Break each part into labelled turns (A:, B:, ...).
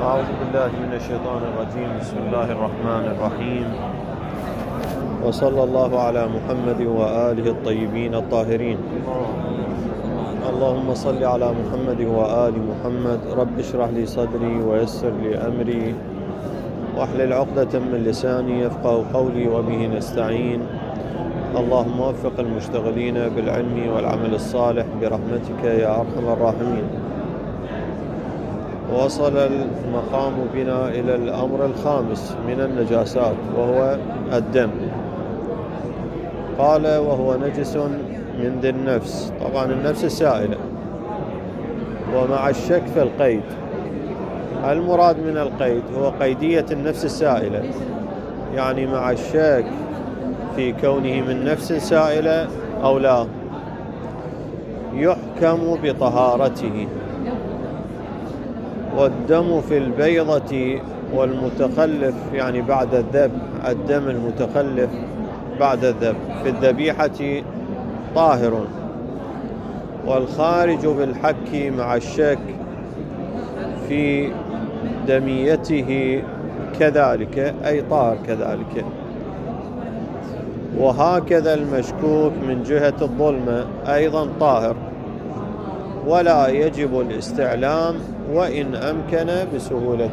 A: أعوذ بالله من الشيطان الرجيم. بسم الله الرحمن الرحيم، وصلى الله على محمد وآله الطيبين الطاهرين. اللهم صل على محمد وآل محمد. رب اشرح لي صدري ويسر لي أمري واحلل عقدة من لساني يفقه قولي وبه نستعين. اللهم وفق المشتغلين بالعلم والعمل الصالح برحمتك يا أرحم الراحمين. وصل المقام بنا إلى الأمر الخامس من النجاسات، وهو الدم. قال وهو نجس من ذي النفس، طبعا النفس السائلة، ومع الشك في القيد. المراد من القيد هو قيدية النفس السائلة، يعني مع الشك في كونه من نفس سائلة أو لا، يحكم بطهارته. والدم في البيضة والمتخلف، يعني بعد الذبح، الدم المتخلف بعد الذبح في الذبيحة طاهر، والخارج بالحك مع الشك في دميته كذلك، أي طاهر كذلك. وهكذا المشكوك من جهة الظلمة أيضا طاهر، ولا يجب الاستعلام وإن أمكن بسهولة.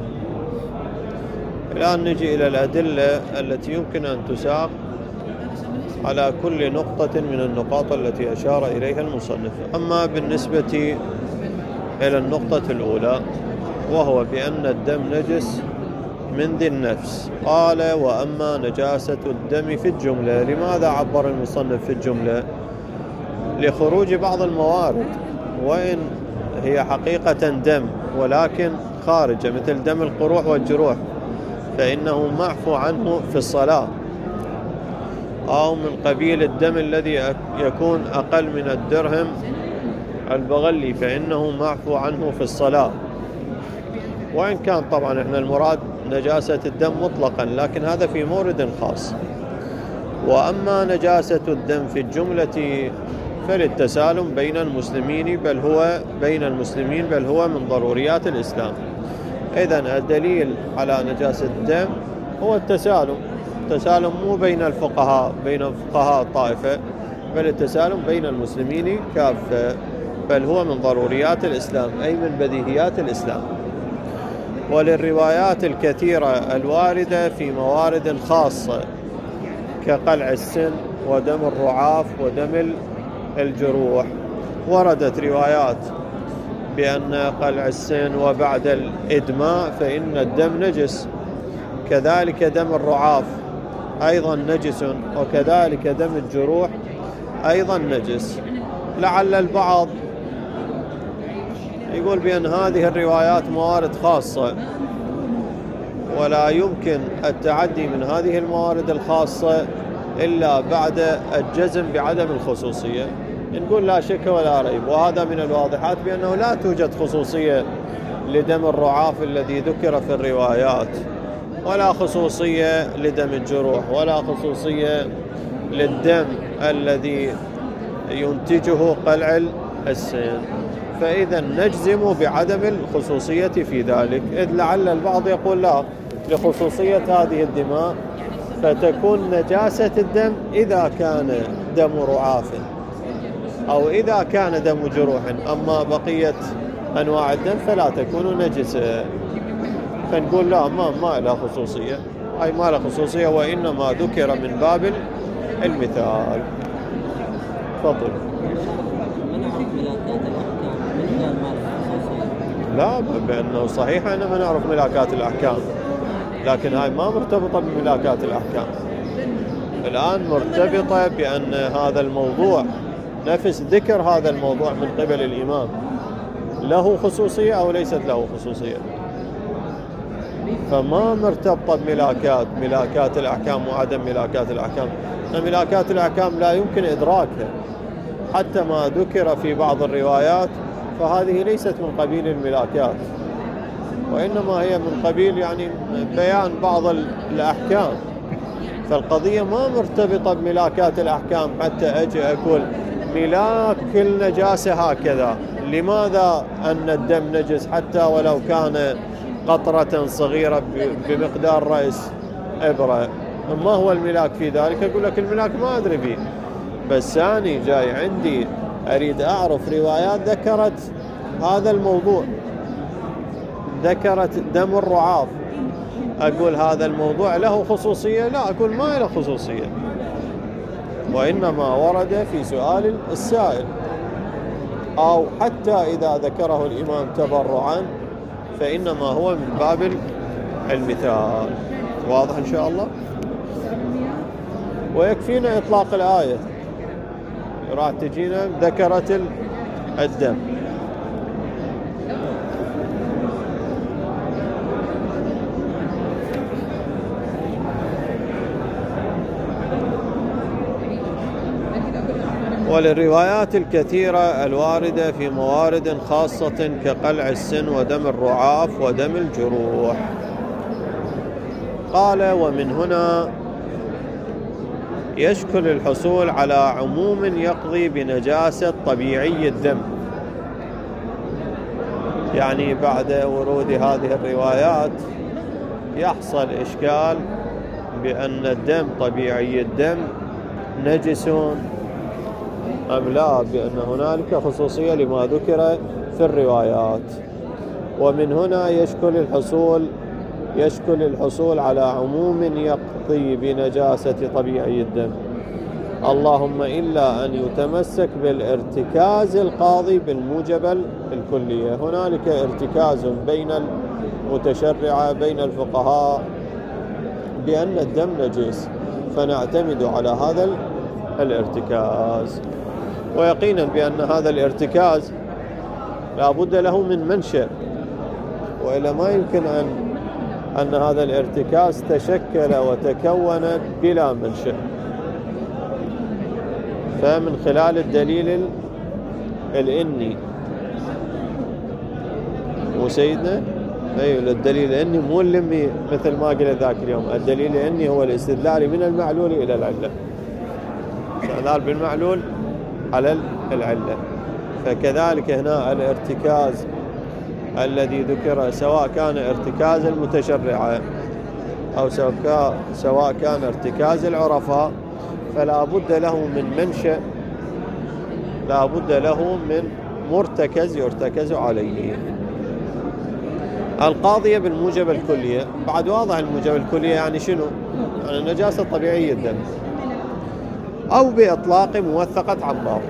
A: الآن نجي إلى الأدلة التي يمكن أن تساق على كل نقطة من النقاط التي أشار إليها المصنف. أما بالنسبة إلى النقطة الأولى، وهو بأن الدم نجس من ذي النفس، قال وأما نجاسة الدم في الجملة. لماذا عبر المصنف في الجملة؟ لخروج بعض الموارد، وإن هي حقيقة دم ولكن خارجة، مثل دم القروح والجروح، فإنه معفو عنه في الصلاة. أو من قبيل الدم الذي يكون أقل من الدرهم البغلي، فإنه معفو عنه في الصلاة. وإن كان طبعا احنا المراد نجاسة الدم مطلقا، لكن هذا في مورد خاص. وأما نجاسة الدم في الجملة فللتسالم بين المسلمين، بل هو من ضروريات الإسلام. إذن الدليل على نجاسة الدم هو التسالم. التسالم مو بين الفقهاء، بين فقهاء الطائفة، بل التسالم بين المسلمين كافة، بل هو من ضروريات الإسلام، أي من بديهيات الإسلام. وللروايات الكثيرة الواردة في موارد خاصة كقلع السن ودم الرعاف ودم الجروح، وردت روايات بأن قلع السن وبعد الإدماء فإن الدم نجس، كذلك دم الرعاف أيضا نجس، وكذلك دم الجروح أيضا نجس. لعل البعض يقول بأن هذه الروايات موارد خاصة، ولا يمكن التعدي من هذه الموارد الخاصة إلا بعد الجزم بعدم الخصوصية. نقول لا شك ولا ريب، وهذا من الواضحات بأنه لا توجد خصوصية لدم الرعاف الذي ذكر في الروايات، ولا خصوصية لدم الجروح، ولا خصوصية للدم الذي ينتجه قلع السن. فإذا نجزم بعدم الخصوصية في ذلك، إذ لعل البعض يقول لا لخصوصية هذه الدماء، فتكون نجاسة الدم إذا كان دم رعاف أو إذا كان دم جروح، أما بقية أنواع الدم فلا تكون نجسة. فنقول لا، ما لها خصوصية، أي ما لها خصوصية، وإنما ذكر من باب المثال. تفضل. لا، بأنه صحيح أننا ما نعرف ملاكات الأحكام، لكن هاي ما مرتبطة بملاكات الأحكام. الآن مرتبطة بأن هذا الموضوع، نفس ذكر هذا الموضوع من قبل الإمام، له خصوصية أو ليست له خصوصية. فما مرتبطة بملاكات الأحكام وعدم ملاكات الأحكام. ملاكات الأحكام لا يمكن إدراكها، حتى ما ذكر في بعض الروايات فهذه ليست من قبيل الملاكات، وإنما هي من قبيل يعني بيان بعض الأحكام. فالقضية ما مرتبطة بملاكات الأحكام حتى أجي أقول ملاك النجاسة هكذا. لماذا أن الدم نجس حتى ولو كان قطرة صغيرة بمقدار رأس إبرة، ما هو الملاك في ذلك؟ أقول لك الملاك ما أدري به، بس أنا جاي عندي أريد أعرف روايات ذكرت هذا الموضوع، ذكرت دم الرعاف، أقول هذا الموضوع له خصوصية؟ لا، أقول ما له خصوصية، وإنما ورد في سؤال السائل، أو حتى إذا ذكره الإمام تبرعا فإنما هو من باب المثال. واضح إن شاء الله؟ ويكفينا إطلاق الآية، راح تجينا ذكرت الدم. وللروايات الكثيرة الواردة في موارد خاصة كقلع السن ودم الرعاف ودم الجروح. قال: ومن هنا يشكل الحصول على عموم يقضي بنجاسة طبيعي الدم. يعني بعد ورود هذه الروايات يحصل إشكال بأن الدم طبيعي الدم نجس أم لا، بأن هنالك خصوصية لما ذكر في الروايات. ومن هنا يشكل الحصول على عموم يقضي بنجاسة طبيعي الدم، اللهم إلا أن يتمسك بالارتكاز القاضي بالموجب الكلية. هنالك ارتكاز بين المتشرعة بين الفقهاء بأن الدم نجس، فنعتمد على هذا الارتكاز، ويقينا بأن هذا الارتكاز لا بد له من منشأ، وإلا ما يمكن أن هذا الارتكاز تشكل وتكون بلا منشأ. فمن خلال الدليل الإني، وسيدنا أيوه الدليل الإني مو اللمي مثل ما قلت ذاك اليوم، الدليل الإني هو الاستدلال من المعلول إلى العلة، استدلال بالمعلول على العلة. فكذلك هنا الارتكاز الذي ذكر سواء كان ارتكاز المتشرعة أو سواء كان ارتكاز العرفاء، فلا بد له من منشأ، لا بد له من مرتكز يرتكز عليه. القاضية بالموجب الكلية، بعد واضح الموجب الكلية يعني شنو؟ يعني نجاسة طبيعية الدم، أو بإطلاق موثقة عمار.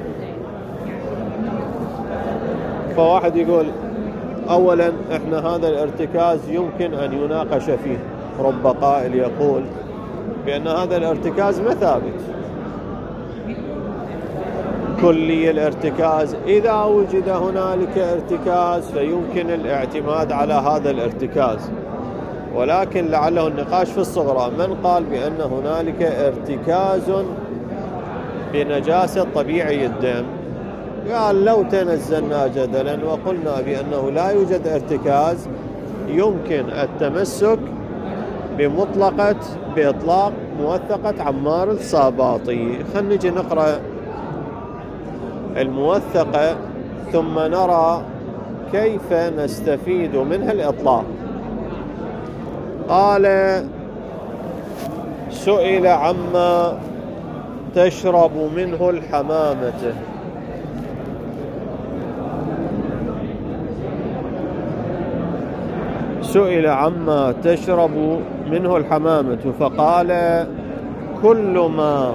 A: فواحد يقول أولا إحنا هذا الارتكاز يمكن أن يناقش فيه، رب قائل يقول بأن هذا الارتكاز ما ثابت كلي الارتكاز. إذا وجد هنالك ارتكاز فيمكن الاعتماد على هذا الارتكاز، ولكن لعله النقاش في الصغرى. من قال بأن هنالك ارتكاز بنجاسة طبيعي الدم؟ قال لو تنزلنا جدلا وقلنا بأنه لا يوجد ارتكاز، يمكن التمسك بإطلاق موثقة عمار الصاباطي. خلينا نجي نقرأ الموثقة ثم نرى كيف نستفيد منها الإطلاق. قال: سئل عما تشرب منه الحمامة. سئل عما تشرب منه الحمامة فقال: كل ما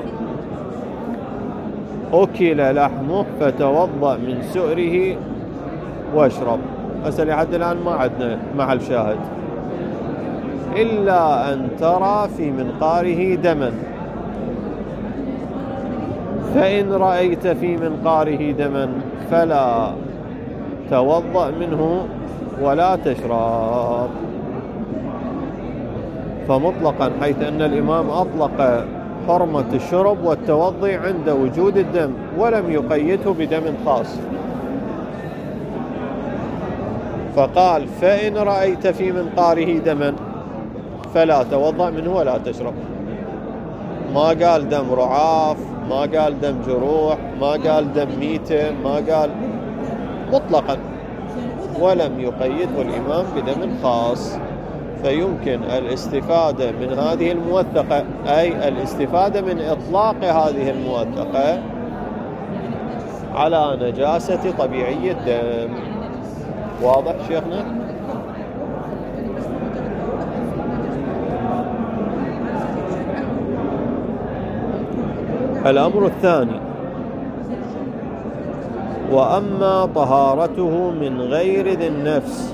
A: أكل لحمه فتوضأ من سؤره واشرب. هسه لحد الآن ما عندنا محل شاهد، إلا أن ترى في منقاره دما، فإن رأيت في منقاره دما فلا توضأ منه ولا تشرب. فمطلقا، حيث أن الإمام أطلق حرمة الشرب والتوضي عند وجود الدم ولم يقيده بدم خاص، فقال: فإن رأيت في منقاره دما فلا توضأ منه ولا تشرب. ما قال دم رعاف، ما قال دم جروح، ما قال دم ميتة، ما قال، مطلقا ولم يقيده الإمام بدم خاص، فيمكن الاستفادة من هذه الموثقة، أي الاستفادة من إطلاق هذه الموثقة على نجاسة طبيعي الدم. واضح شيخنا؟ الأمر الثاني: وأما طهارته من غير ذي النفس.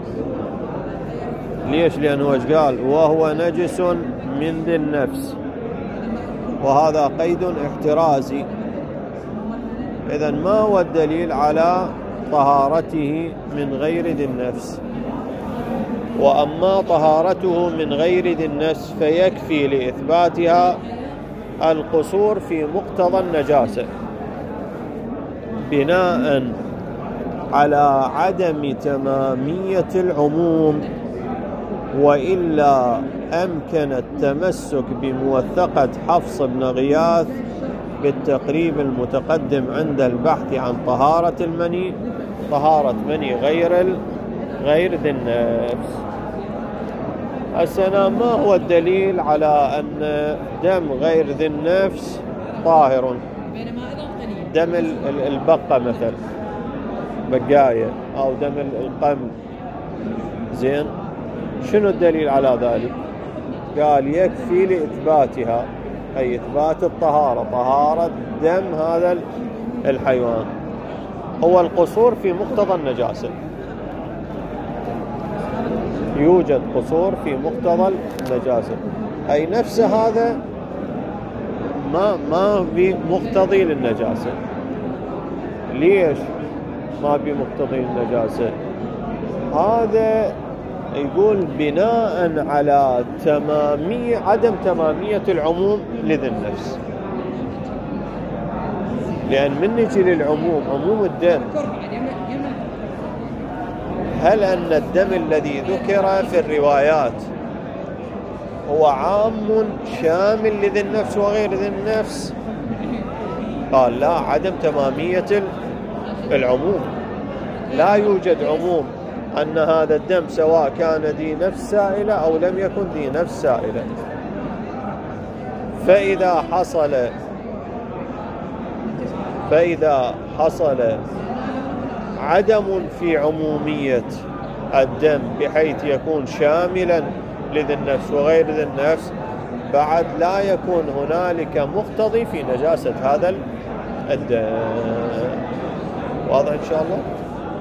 A: ليش؟ لأنه ايش قال؟ وهو نجس من ذي النفس، وهذا قيد احترازي. إذن ما هو الدليل على طهارته من غير ذي النفس؟ وأما طهارته من غير ذي النفس فيكفي لإثباتها القصور في مقتضى النجاسة بناء على عدم تمامية العموم، وإلا أمكن التمسك بموثقة حفص بن غياث بالتقريب المتقدم عند البحث عن طهارة المني، طهارة مني غير ذي النفس. السنة ما هو الدليل على أن دم غير ذي النفس طاهر؟ دم البقة مثلا، بقاية، أو دم القمل، زين، شنو الدليل على ذلك؟ قال يكفي لإثباتها، أي إثبات الطهارة، طهارة دم هذا الحيوان، هو القصور في مقتضى النجاسة. يوجد قصور في مقتضى النجاسة، أي نفس هذا ما بمقتضي للنجاسة. ليش ما بمقتضي النجاسة؟ هذا يقول بناء على عدم تمامية العموم لذي النفس. لأن من نجي للعموم، عموم الدم، هل أن الدم الذي ذكر في الروايات هو عام شامل لذي النفس وغير ذي النفس؟ قال لا، عدم تمامية العموم، لا يوجد عموم أن هذا الدم سواء كان ذي نفس سائلة أو لم يكن ذي نفس سائلة. فإذا حصل عدم في عمومية الدم بحيث يكون شاملا لذي النفس وغير ذي النفس، بعد لا يكون هنالك مقتضي في نجاسة هذا الدم. واضح إن شاء الله؟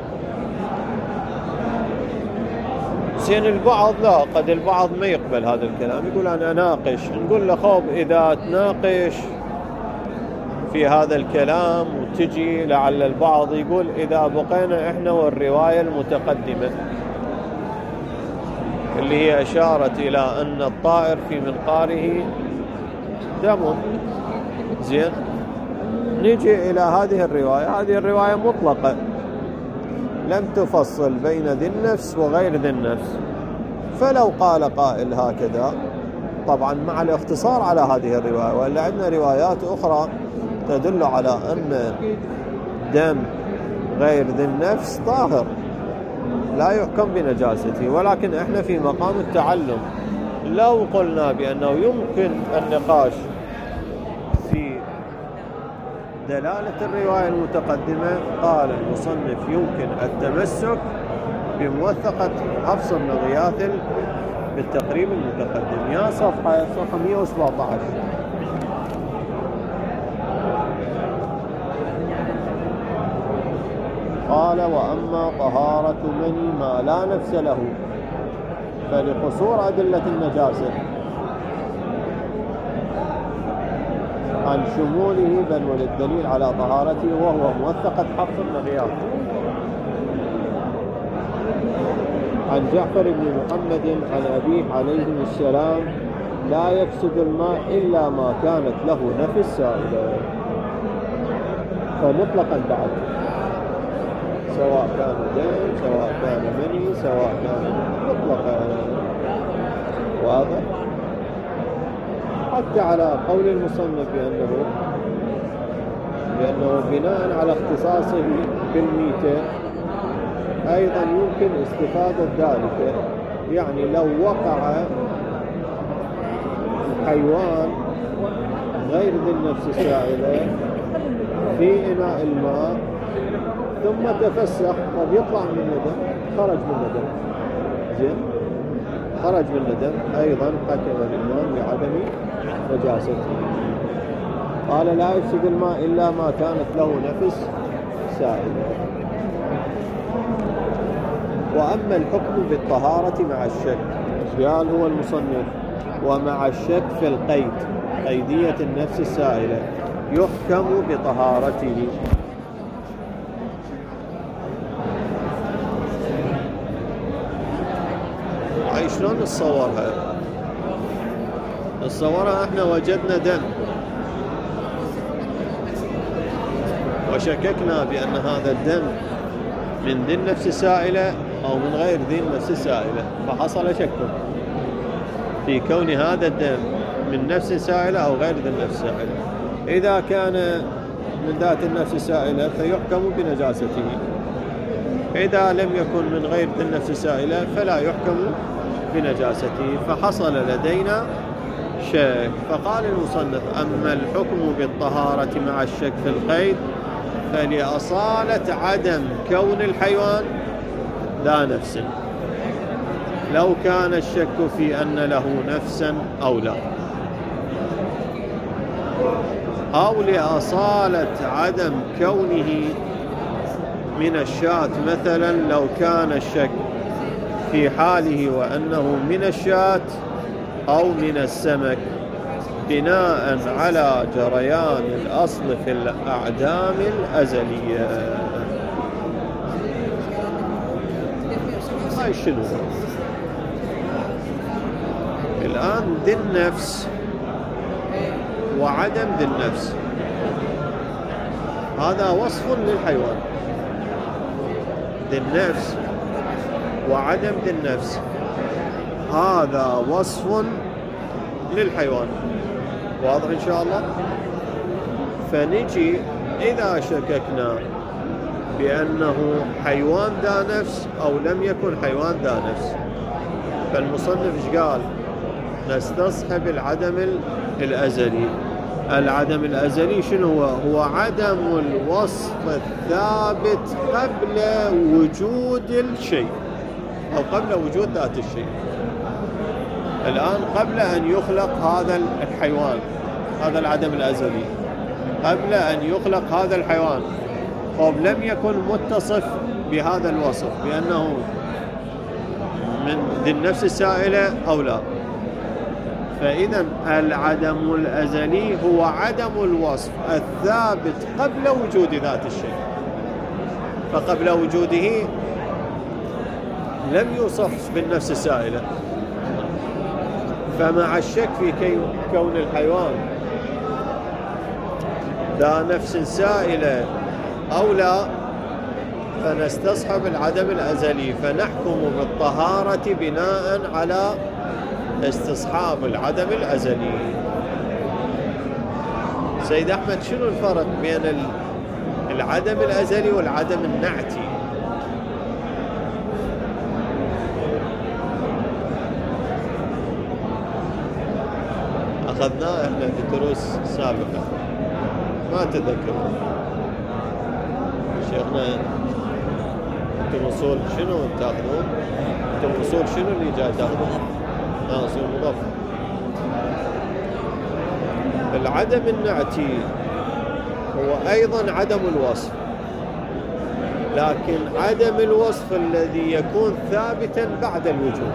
A: زين، البعض لا، قد البعض ما يقبل هذا الكلام، يقول أنا أناقش. نقول له خب، إذا تناقش في هذا الكلام وتجي لعل البعض يقول إذا بقينا إحنا والرواية المتقدمة اللي هي أشارت إلى أن الطائر في منقاره دم، زين، نجي إلى هذه الرواية. هذه الرواية مطلقة، لم تفصل بين ذي النفس وغير ذي النفس. فلو قال قائل هكذا، طبعا مع الاختصار على هذه الرواية، وإلا عندنا روايات أخرى تدل على أن دم غير ذي النفس طاهر لا يحكم بنجاسته، ولكن احنا في مقام التعلم. لو قلنا بأنه يمكن النقاش في دلالة الرواية المتقدمة، قال المصنف يمكن التمسك بموثقة حفص بن غياث بالتقريب المتقدم. يا صفحة 117. قال وأما طهارة مني ما لا نفس له فلقصور أدلة النجاسة عن شموله، بل وللدليل على طهارته وهو موثقة حفص بن غياث عن جعفر بن محمد عن أبيه عليه السلام: لا يفسد الماء إلا ما كانت له نفس سائلة. فمطلقا بعد، سواء كان دم، سواء كان مني، سواء كان مطلقا. واضح؟ حتى على قول المصنف بأنه بناء على اختصاصه بالميتة أيضا يمكن استفادة ذلك، يعني لو وقع حيوان غير ذي النفس السائلة في إناء الماء ثم تفسخ، طب يطلع منه دم، خرج منه دم، زين، خرج منه دم، أيضا حكم الإمام بعدم نجاسته. قال لا يفسد الماء إلا ما كانت له نفس سائلة. وأما الحكم بالطهارة مع الشك، قال هو المصنف ومع الشك في القيد، قيدية النفس السائلة، يحكم بطهارته. شلون نتصورها؟ نتصورها احنا وجدنا دم وشككنا بأن هذا الدم من ذي النفس السائلة أو من غير ذي النفس السائلة، فحصل شك في كون هذا الدم من نفس سائلة أو غير ذي النفس السائلة. إذا كان من ذات النفس السائلة فيحكم بنجاسته، إذا لم يكن من غير ذي النفس السائلة فلا يحكم بنجاسته. فحصل لدينا شك. فقال المصنف أما الحكم بالطهارة مع الشك في القيد فلأصالة عدم كون الحيوان ذا نفس، لو كان الشك في أن له نفسا أو لا، أو لأصالة عدم كونه من الشاة مثلا، لو كان الشك في حاله وأنه من الشاة أو من السمك بناء على جريان الأصل في الأعدام الأزلية. هاي شنو؟ الآن ذي النفس وعدم ذي النفس هذا وصف للحيوان. ذي النفس وعدم ذي النفس هذا وصف للحيوان، واضح إن شاء الله. فنجي إذا شككنا بأنه حيوان ذا نفس أو لم يكن حيوان ذا نفس، فالمصنف إيش قال؟ نستصحب العدم الأزلي. العدم الأزلي شنو هو؟ هو عدم الوصف الثابت قبل وجود الشيء أو قبل وجود ذات الشيء. الآن قبل أن يخلق هذا الحيوان، هذا العدم الأزلي، قبل أن يخلق هذا الحيوان لم يكن متصف بهذا الوصف بأنه من ذي النفس السائلة أو لا. فإذا العدم الأزلي هو عدم الوصف الثابت قبل وجود ذات الشيء، فقبل وجوده لم يوصف بالنفس السائلة. فمع الشك في كون الحيوان ذا نفس سائلة أو لا، فنستصحب العدم الأزلي، فنحكم بالطهارة بناء على استصحاب العدم الأزلي. سيد أحمد، شنو الفرق بين العدم الأزلي والعدم النعتي؟ أخذناه إحنا في دروس سابقة، ما تذكر شيخنا. أنتم أصول شنو تأخذون؟ أنتم أصول شنو اللي جاي تأخذون؟ أصول مضافة. العدم النعتي هو أيضا عدم الوصف، لكن عدم الوصف الذي يكون ثابتا بعد الوجود،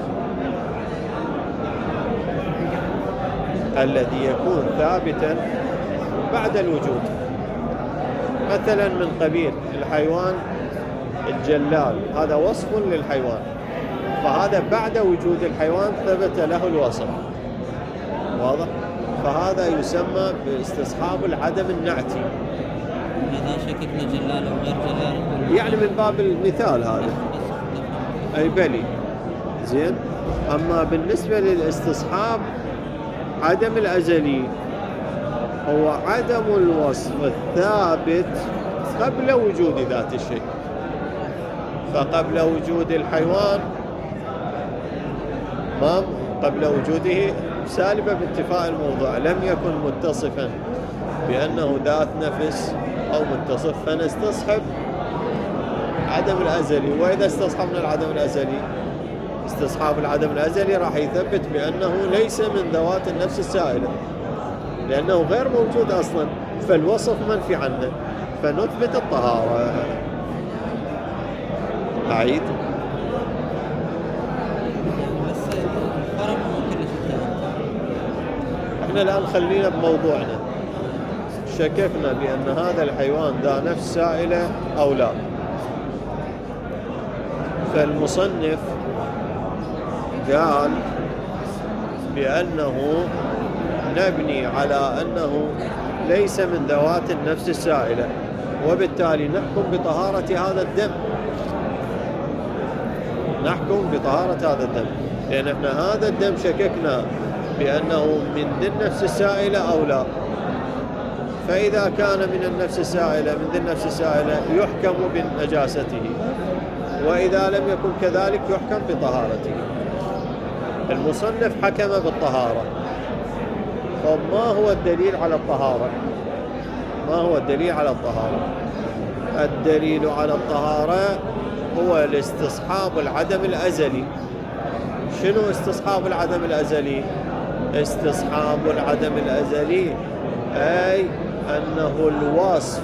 A: الذي يكون ثابتا بعد الوجود. مثلا من قبيل الحيوان الجلال، هذا وصف للحيوان، فهذا بعد وجود الحيوان ثبت له الوصف، واضح؟ فهذا يسمى باستصحاب العدم النعتي.
B: إذا شككنا جلال أو غير جلال،
A: يعني من باب المثال هذا، أي بلي، زين. أما بالنسبة للاستصحاب عدم الأزلي هو عدم الوصف الثابت قبل وجود ذات الشيء. فقبل وجود الحيوان ما قبل وجوده سالبة باتفاق الموضوع، لم يكن متصفا بأنه ذات نفس أو متصف، فنستصحب عدم الأزلي. وإذا استصحبنا العدم الأزلي، استصحاب العدم الأزلي راح يثبت بأنه ليس من ذوات النفس السائلة، لأنه غير موجود أصلا، فالوصف منفي عنه، فنثبت الطهارة. أعيد.
B: بس الفرق ممكن
A: احنا الآن خلينا بموضوعنا. شككنا بأن هذا الحيوان ذا نفس سائلة أو لا، فالمصنف قال بأنه نبني على أنه ليس من ذوات النفس السائلة، وبالتالي نحكم بطهارة هذا الدم، نحكم بطهارة هذا الدم، لأن احنا هذا الدم شككنا بأنه من ذي النفس السائلة أو لا. فإذا كان من النفس السائلة، من ذي النفس السائلة، يحكم بنجاسته، وإذا لم يكن كذلك يحكم بطهارته. المصنف حكم بالطهارة. طب ما هو الدليل على الطهارة؟ ما هو الدليل على الطهارة؟ الدليل على الطهارة هو الاستصحاب العدم الأزلي. شنو استصحاب العدم الأزلي؟ استصحاب العدم الأزلي أي أنه الوصف،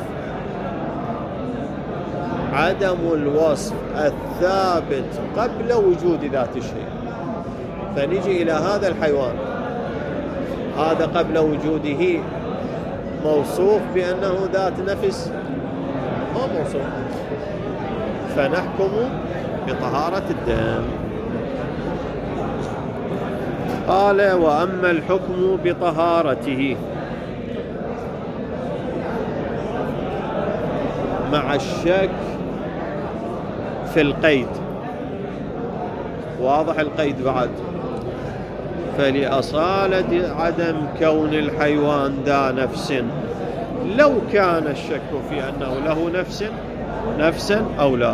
A: عدم الوصف الثابت قبل وجود ذات الشيء. فنجي إلى هذا الحيوان، هذا قبل وجوده موصوف بأنه ذات نفس، ما موصوف، فنحكم بطهارة الدم. قال: وأما الحكم بطهارته مع الشك في القيد، واضح القيد بعد، فلأصالة عدم كون الحيوان ذا نفس، لو كان الشك في أنه له نفسا أو لا،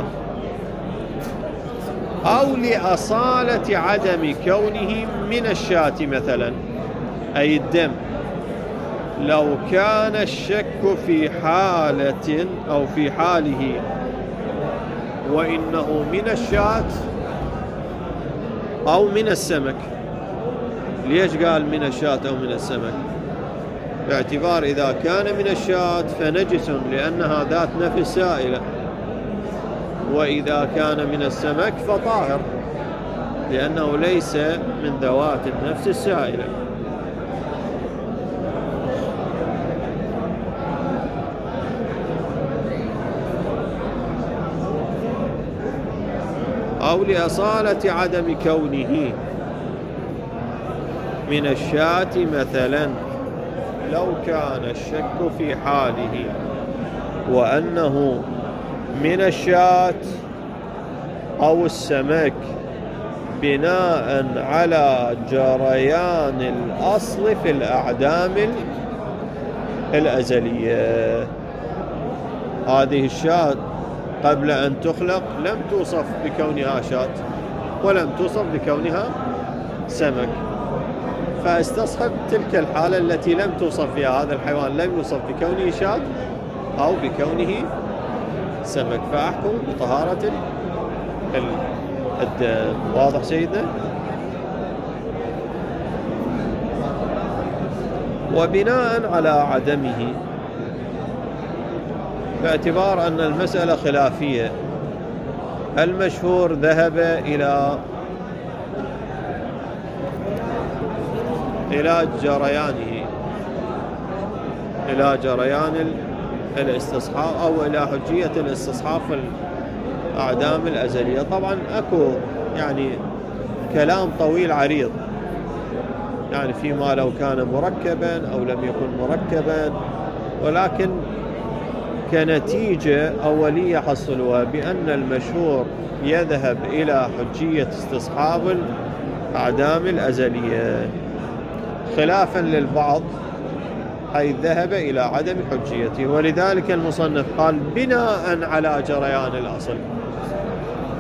A: أو لأصالة عدم كونه من الشاة مثلا، أي الدم، لو كان الشك في حالة أو في حاله وإنه من الشاة أو من السمك. ليش قال من الشاة أو من السمك؟ باعتبار إذا كان من الشاة فنجس لأنها ذات نفس سائلة، وإذا كان من السمك فطاهر لأنه ليس من ذوات النفس السائلة. أو لأصالة عدم كونه من الشاة مثلا، لو كان الشك في حاله وأنه من الشاة أو السمك بناء على جريان الأصل في الأعدام الأزلية. هذه الشاة قبل أن تخلق لم توصف بكونها شاة ولم توصف بكونها سمك، فاستصحب تلك الحالة التي لم توصف فيها هذا الحيوان، لم يوصف بكونه شاة أو بكونه سمك، فأحكم بطهارة الدم. واضح سيدنا؟ وبناء على عدمه، باعتبار أن المسألة خلافية، المشهور ذهب إلى جريان الاستصحاب أو إلى حجية الاستصحاب في الأعدام الأزلية. طبعا أكو يعني كلام طويل عريض، يعني فيما لو كان مركبا أو لم يكن مركبا، ولكن كنتيجة أولية حصلوها بأن المشهور يذهب إلى حجية استصحاب الأعدام الأزلية، خلافا للبعض حيث ذهب إلى عدم حجيته. ولذلك المصنف قال بناء على جريان الأصل،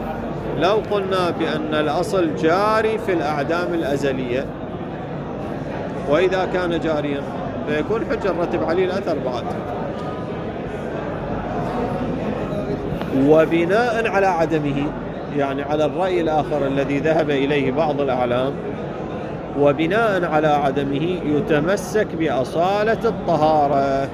A: لو قلنا بأن الأصل جاري في الأعدام الأزلية، وإذا كان جاريا فيكون حجة نرتب عليه الأثر بعد. وبناء على عدمه، يعني على الرأي الآخر الذي ذهب إليه بعض الأعلام، وبناء على عدمه يتمسك بأصالة الطهارة.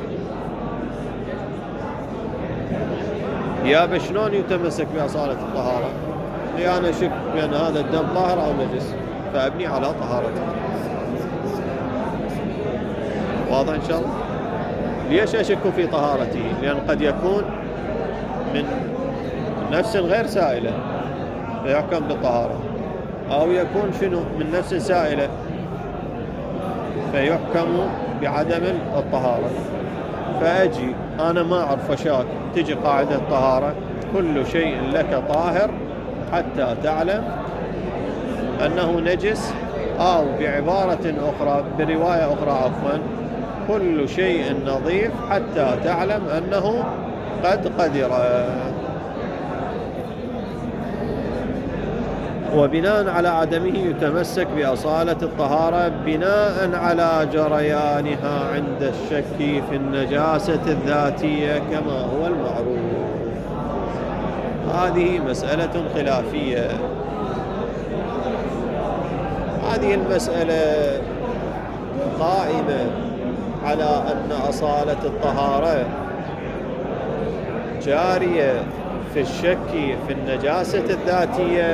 A: يا شلون يتمسك بأصالة الطهارة؟ أنا أشك بأن هذا الدم طاهر أو نجس، فأبني على طهارته. واضح إن شاء الله؟ ليش أشك في طهارته؟ لأن قد يكون من نفس غير سائلة فيحكم بالطهارة، أو يكون شنو من نفس سائلة فيحكم بعدم الطهارة. فأجي أنا ما أعرف أشاك، تجي قاعدة الطهارة كل شيء لك طاهر حتى تعلم أنه نجس، أو بعبارة أخرى برواية أخرى عفوا كل شيء نظيف حتى تعلم أنه قد قدر. وبناء على عدمه يتمسك بأصالة الطهارة بناء على جريانها عند الشك في النجاسة الذاتية كما هو المعروف. هذه مسألة خلافية. هذه المسألة قائمة على أن أصالة الطهارة جارية في الشك في النجاسة الذاتية،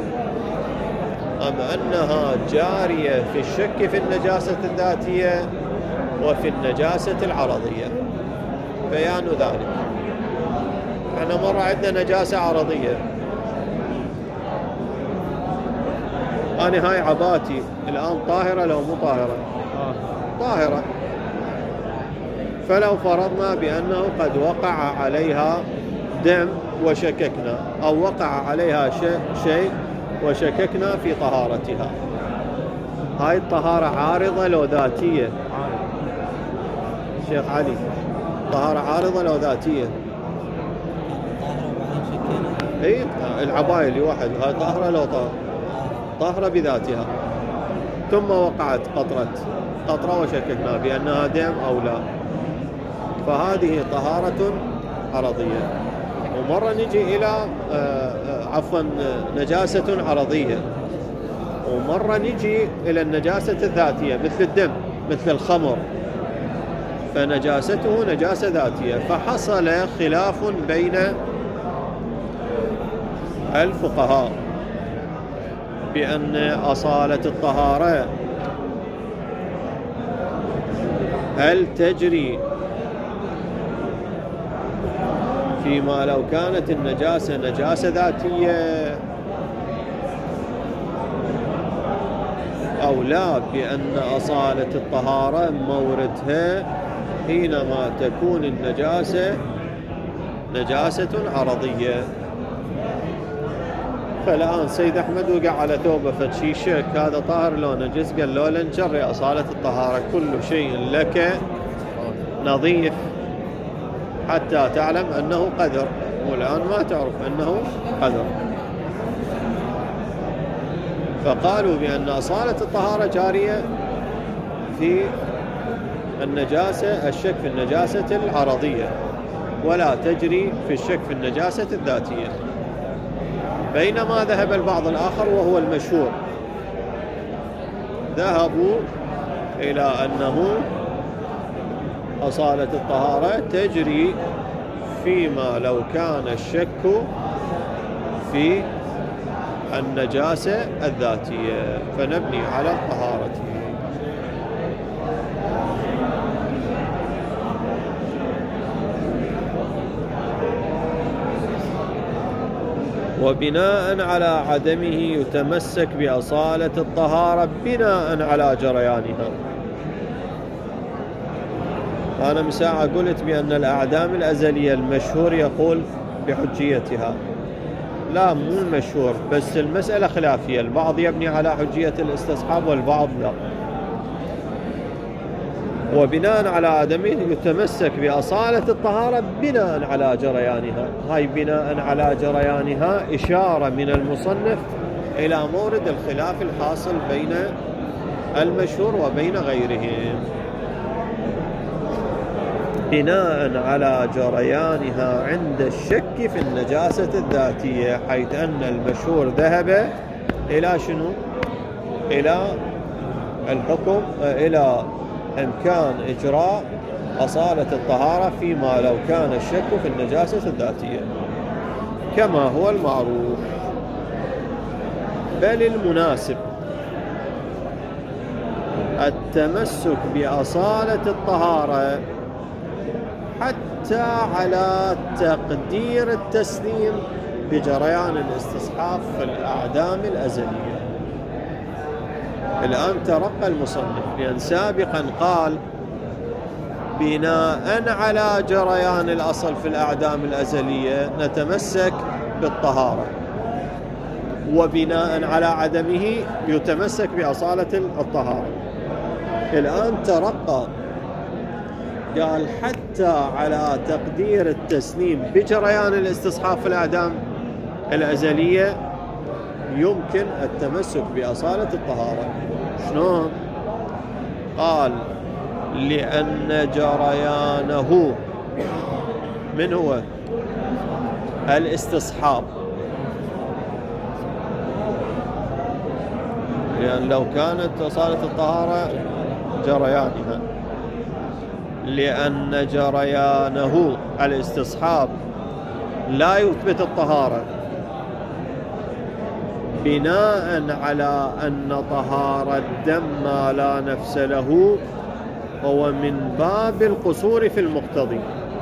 A: أم أنها جارية في الشك في النجاسة الذاتية وفي النجاسة العرضية. بيان ذلك، احنا مرة عندنا نجاسة عرضية. أنا هاي عباتي الآن طاهرة لو مو طاهرة؟ طاهرة. فلو فرضنا بأنه قد وقع عليها دم وشككنا، أو وقع عليها شيء وشككنا في طهارتها، هاي الطهارة عارضة لو ذاتية؟ شيخ علي، طهارة عارضة لو ذاتية؟ اي العباية اللي واحد هاي طاهرة لو طاهرة بذاتها، ثم وقعت قطرة وشككنا بأنها دم أو لا، فهذه طهارة عرضية. ومرة نجي إلى نجاسة عرضية، ومرة نجي إلى النجاسة الذاتية مثل الدم مثل الخمر، فنجاسته نجاسة ذاتية. فحصل خلاف بين الفقهاء بأن أصالة الطهارة هل تجري فيما لو كانت النجاسة نجاسة ذاتية أو لا، بأن أصالة الطهارة موردها حينما تكون النجاسة نجاسة عرضية. فالآن سيد أحمد وقع على ثوبه فشي شك هذا طاهر لو نجس، قال له لن جري أصالة الطهارة، كل شيء لك نظيف حتى تعلم أنه قدر، والآن ما تعرف أنه قدر. فقالوا بأن أصالة الطهارة جارية في النجاسة، الشك في النجاسة العرضية، ولا تجري في الشك في النجاسة الذاتية. بينما ذهب البعض الآخر وهو المشهور، ذهبوا إلى أنه أصالة الطهارة تجري فيما لو كان الشك في النجاسة الذاتية، فنبني على طهارته. وبناء على عدمه يتمسك بأصالة الطهارة بناء على جريانها. أنا من ساعة قلت بأن الأعدام الأزلية المشهور يقول بحجيتها، لا مو المشهور، بس المسألة خلافية، البعض يبني على حجية الاستصحاب والبعض لا. وبناء على عدمه يتمسك بأصالة الطهارة بناء على جريانها. هاي بناء على جريانها إشارة من المصنف إلى مورد الخلاف الحاصل بين المشهور وبين غيرهم. بناء على جريانها عند الشك في النجاسة الذاتية، حيث أن المشهور ذهب إلى شنو؟ إلى الحكم، إلى إمكان إجراء أصالة الطهارة فيما لو كان الشك في النجاسة الذاتية كما هو المعروف. بل المناسب التمسك بأصالة الطهارة حتى على تقدير التسليم بجريان الاستصحاب في الأعدام الأزلية. الآن ترقى المصنف، لأن سابقا قال بناء على جريان الأصل في الأعدام الأزلية نتمسك بالطهارة، وبناء على عدمه يتمسك بأصالة الطهارة. الآن ترقى قال حتى على تقدير التسليم بجريان الاستصحاب في الأعدام الأزلية يمكن التمسك بأصالة الطهارة. شلون؟ قال لأن جريانه من هو؟ الاستصحاب. لأن لو كانت أصالة الطهارة جريانها، لأن جريانه الاستصحاب لا يثبت الطهارة، بناء على أن طهارة الدم ما لا نفس له هو من باب القصور في المقتضي.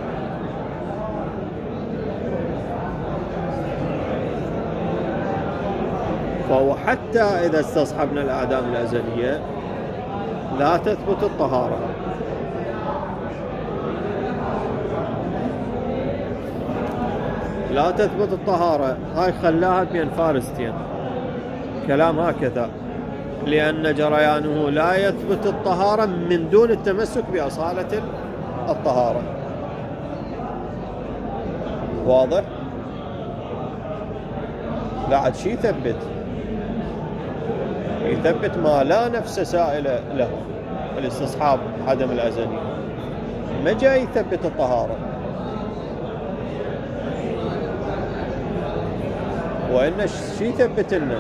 A: فهو حتى إذا استصحبنا الأعدام الأزلية لا تثبت الطهارة. لا تثبت الطهارة، هاي خلاها بين فارستين، كلام هكذا، لأن جريانه لا يثبت الطهارة من دون التمسك بأصالة الطهارة. واضح؟ بعد شي يثبت ما لا نفس سائلة له، الاستصحاب عدم الأزلي، ما جاي يثبت الطهارة. وإن شي يثبت لنا؟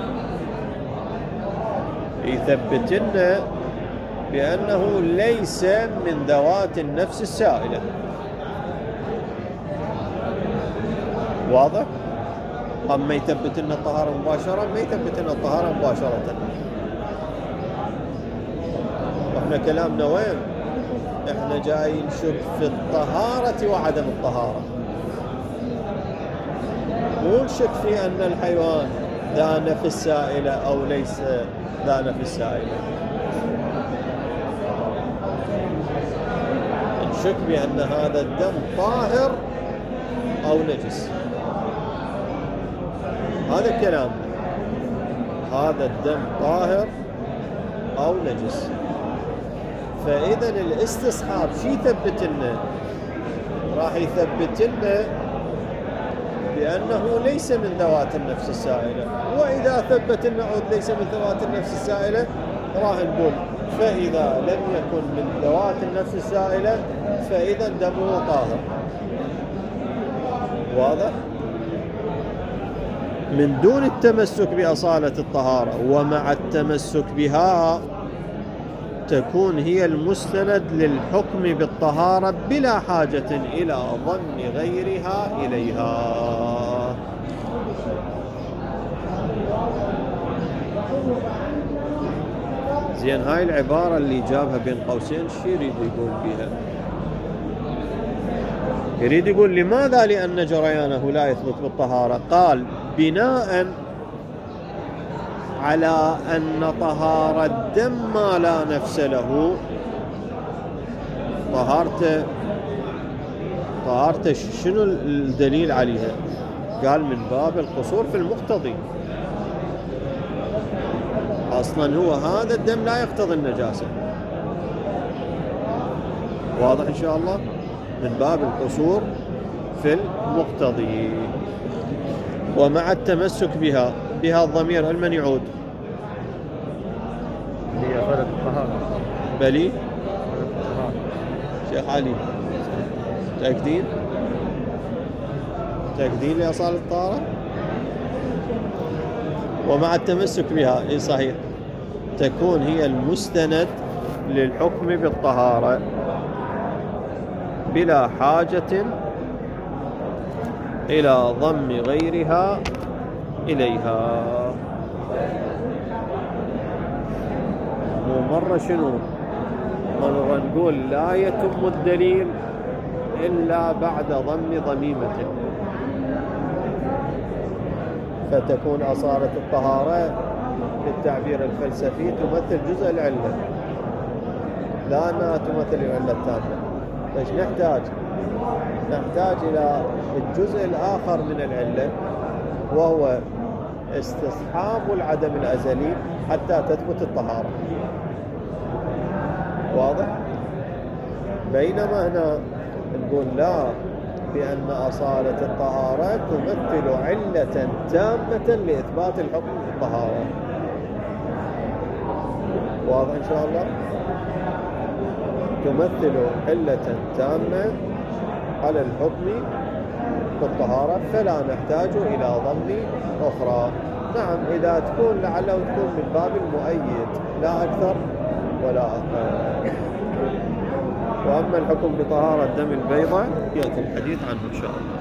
A: يثبت لنا بأنه ليس من ذوات النفس السائلة. واضح؟ أما يثبت لنا الطهارة مباشرة، ما يثبت لنا الطهارة مباشرة. احنا كلامنا وين؟ احنا جاي نشك في الطهارة وعدم الطهارة، مو نشك في أن الحيوان ذا نفس سائلة أو ليس ذا نفس سائلة. نشك بأن هذا الدم طاهر أو نجس. هذا الكلام، هذا الدم طاهر أو نجس. فإذا الاستصحاب شي يثبت لنا؟ راح يثبت لنا بأنه ليس من ذوات النفس السائلة. وإذا ثبت لنا عود ليس من ذوات النفس السائلة، راح نقول فإذا لم يكن من ذوات النفس السائلة فإذا دمه طاهر. واضح؟ من دون التمسك بأصالة الطهارة، ومع التمسك بها تكون هي المستند للحكم بالطهارة بلا حاجة إلى ظن غيرها إليها. زين، هاي العبارة اللي جابها بين قوسين شو يريد يقول بيها؟ يريد يقول لماذا؟ لأن جريانه لا يثبت بالطهارة. قال بناء على أن طهارة الدم ما لا نفس له، طهارته شنو الدليل عليها؟ قال من باب القصور في المقتضي. أصلا هو هذا الدم لا يقتضي النجاسة، واضح إن شاء الله؟ من باب القصور في المقتضي. ومع التمسك بها الضمير المن يعود؟
C: هي فرد الطهارة.
A: بلي شيخ علي، تأكدين لأصالة الطهارة؟ ومع التمسك بها، إيه صحيح، تكون هي المستند للحكم بالطهارة بلا حاجة إلى ضم غيرها إليها. مو مرة شنو مرة نقول لا يتم الدليل إلا بعد ضم ضميمة، فتكون أصالة الطهارة بالتعبير الفلسفي تمثل جزء العلة، لا أنها تمثل العلة التامة. فإيش نحتاج؟ نحتاج إلى الجزء الآخر من العلة، وهو استصحاب العدم الأزلي حتى تثبت الطهارة. واضح؟ بينما هنا نقول لا، بأن أصالة الطهارة تمثل علة تامة لإثبات الحكم بالطهارة. واضح إن شاء الله؟ تمثل علة تامة على الحكم بالطهارة، فلا نحتاج إلى ضم أخرى. نعم، إذا تكون لعله تكون من باب المؤيد لا أكثر ولا أقل. وأما الحكم بطهارة دم البيضة يأتي الحديث عنه إن شاء الله.